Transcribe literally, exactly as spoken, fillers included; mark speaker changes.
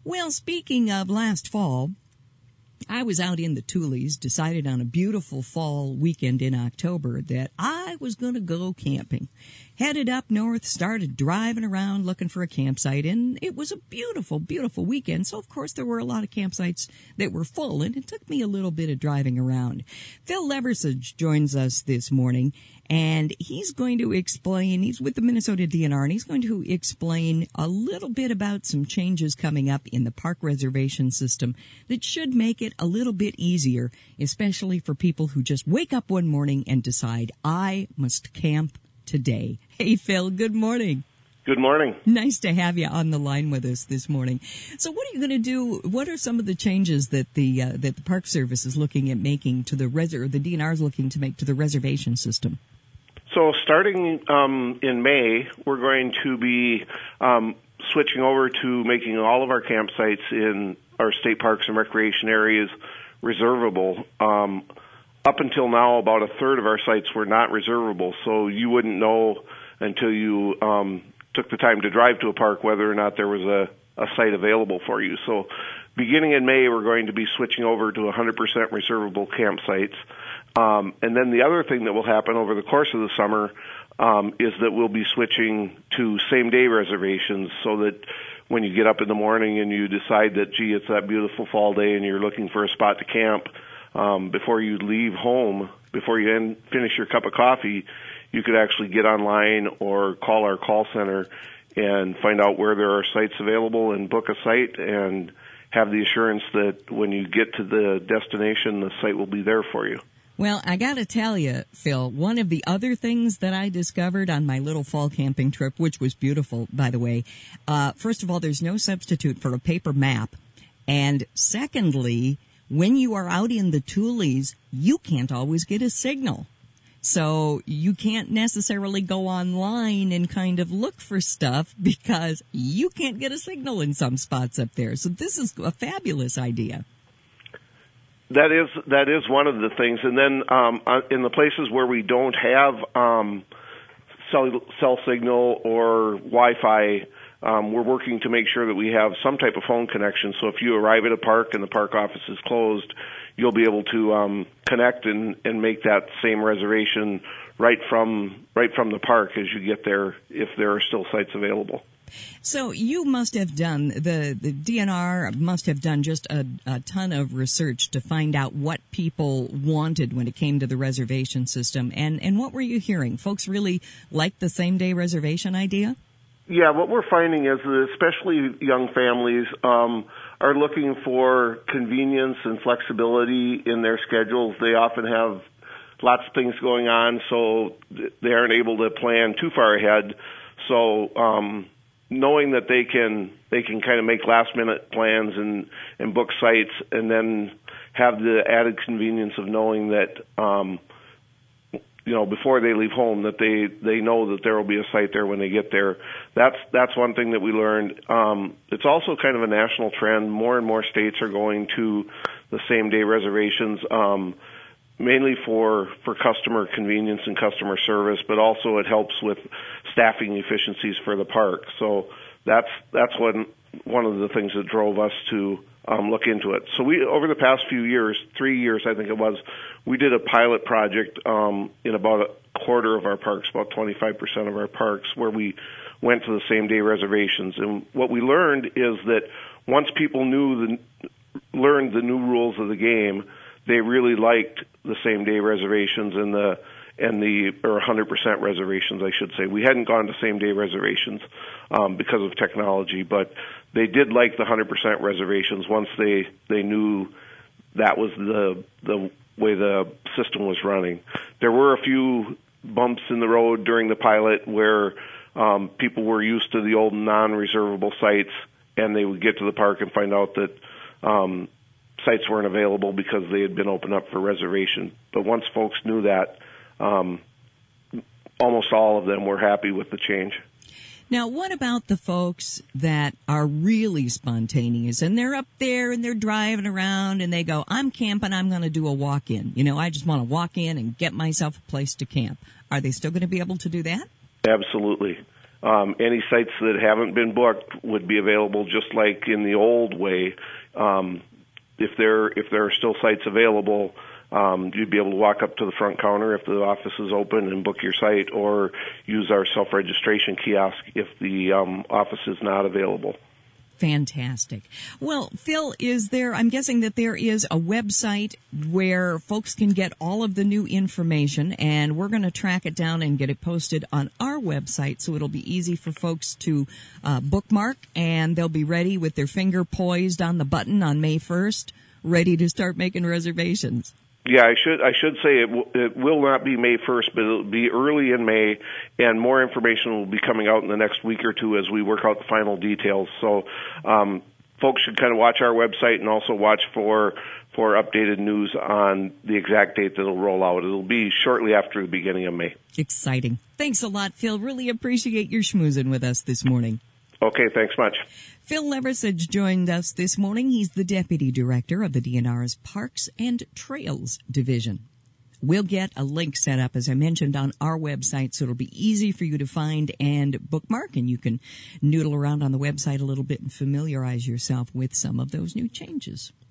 Speaker 1: Well, speaking of last fall, I was out in the Tules, decided on a beautiful fall weekend in October that I was going to go camping. Headed up north, started driving around looking for a campsite, and it was a beautiful, beautiful weekend. So, of course, there were a lot of campsites that were full, and it took me a little bit of driving around. Phil Leversage joins us this morning, and he's going to explain, he's with the Minnesota D N R, and he's going to explain a little bit about some changes coming up in the park reservation system that should make it a little bit easier, especially for people who just wake up one morning and decide, I must camp today. Hey, Phil, good morning.
Speaker 2: Good morning.
Speaker 1: Nice to have you on the line with us this morning. So what are you going to do? What are some of the changes that the uh, that the Park Service is looking at making to the res- or the D N R is looking to make to the reservation system?
Speaker 2: So starting um, in May, we're going to be um, switching over to making all of our campsites in our state parks and recreation areas reservable. Um, up until now, about a third of our sites were not reservable, so you wouldn't know until you um, took the time to drive to a park whether or not there was a, a site available for you. So beginning in May, we're going to be switching over to one hundred percent reservable campsites. Um, and then the other thing that will happen over the course of the summer um, is that we'll be switching to same-day reservations so that when you get up in the morning and you decide that, gee, it's that beautiful fall day and you're looking for a spot to camp, um, before you leave home, before you end, finish your cup of coffee, you could actually get online or call our call center and find out where there are sites available and book a site and have the assurance that when you get to the destination, the site will be there for you.
Speaker 1: Well, I got to tell you, Phil, one of the other things that I discovered on my little fall camping trip, which was beautiful, by the way, uh, first of all, there's no substitute for a paper map. And secondly, when you are out in the Tules, you can't always get a signal. So you can't necessarily go online and kind of look for stuff because you can't get a signal in some spots up there. So this is a fabulous idea.
Speaker 2: That is that is one of the things, and then um, in the places where we don't have um, cell cell signal or Wi-Fi, um, we're working to make sure that we have some type of phone connection. So if you arrive at a park and the park office is closed, you'll be able to um, connect and, and make that same reservation right from right from the park as you get there, if there are still sites available.
Speaker 1: So you must have done, the, the D N R must have done just a, a ton of research to find out what people wanted when it came to the reservation system. And, and what were you hearing? Folks really like the same-day reservation idea?
Speaker 2: Yeah, what we're finding is that especially young families um, are looking for convenience and flexibility in their schedules. They often have lots of things going on, so they aren't able to plan too far ahead. So um knowing that they can they can kind of make last minute plans and and book sites and then have the added convenience of knowing that um you know before they leave home that they they know that there will be a site there when they get there. That's that's one thing that we learned. Um it's also kind of a national trend. More and more states are going to the same day reservations, um mainly for, for customer convenience and customer service, but also it helps with staffing efficiencies for the park. So that's that's one one of the things that drove us to um, look into it. So we, over the past few years, three years I think it was, we did a pilot project um, in about a quarter of our parks, about twenty-five percent of our parks, where we went to the same day reservations. And what we learned is that once people knew the learned the new rules of the game, they really liked the same day reservations and the and the or one hundred percent reservations, I should say. We hadn't gone to same day reservations um, because of technology, but they did like the one hundred percent reservations once they they knew that was the the way the system was running. There were a few bumps in the road during the pilot where um, people were used to the old non-reservable sites, and they would get to the park and find out that um, sites weren't available because they had been opened up for reservation. But once folks knew that, um, almost all of them were happy with the change.
Speaker 1: Now, what about the folks that are really spontaneous and they're up there and they're driving around and they go, I'm camping, I'm going to do a walk-in. You know, I just want to walk in and get myself a place to camp. Are they still going to be able to do that?
Speaker 2: Absolutely. Um, any sites that haven't been booked would be available just like in the old way. Um, if there if there are still sites available, um, you'd be able to walk up to the front counter if the office is open and book your site, or use our self-registration kiosk if the um, office is not available.
Speaker 1: Fantastic. Well, Phil, is there, I'm guessing that there is a website where folks can get all of the new information, and we're going to track it down and get it posted on our website, so it'll be easy for folks to uh, bookmark, and they'll be ready with their finger poised on the button on May first, ready to start making reservations.
Speaker 2: Yeah, I should I should say it, w- it will not be May first, but it'll be early in May, and more information will be coming out in the next week or two as we work out the final details. So um, folks should kind of watch our website and also watch for for updated news on the exact date that it'll roll out. It'll be shortly after the beginning of May.
Speaker 1: Exciting. Thanks a lot, Phil. Really appreciate your schmoozing with us this morning.
Speaker 2: Okay, thanks much.
Speaker 1: Phil Leversage joined us this morning. He's the Deputy Director of the D N R's Parks and Trails Division. We'll get a link set up, as I mentioned, on our website, so it'll be easy for you to find and bookmark, and you can noodle around on the website a little bit and familiarize yourself with some of those new changes.